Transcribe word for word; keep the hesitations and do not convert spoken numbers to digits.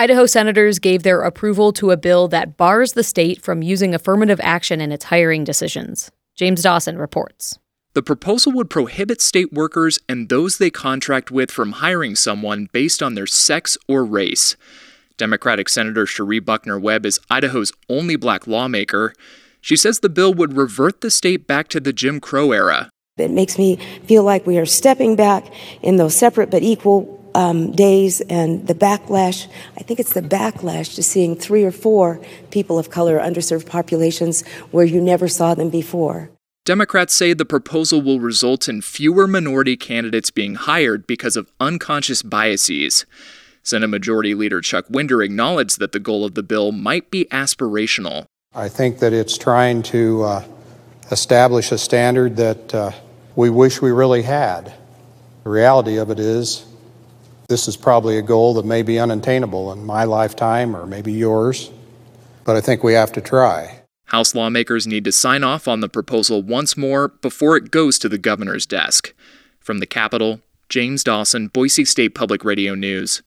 Idaho senators gave their approval to a bill that bars the state from using affirmative action in its hiring decisions. James Dawson reports. The proposal would prohibit state workers and those they contract with from hiring someone based on their sex or race. Democratic Senator Cherie Buckner Webb is Idaho's only black lawmaker. She says the bill would revert the state back to the Jim Crow era. It makes me feel like we are stepping back in those separate but equal um, days, and the backlash, I think it's the backlash to seeing three or four people of color, underserved populations where you never saw them before. Democrats say the proposal will result in fewer minority candidates being hired because of unconscious biases. Senate Majority Leader Chuck Winder acknowledged that the goal of the bill might be aspirational. I think that it's trying to uh, establish a standard that uh, we wish we really had. The reality of it is, this is probably a goal that may be unattainable in my lifetime or maybe yours, but I think we have to try. House lawmakers need to sign off on the proposal once more before it goes to the governor's desk. From the Capitol, James Dawson, Boise State Public Radio News.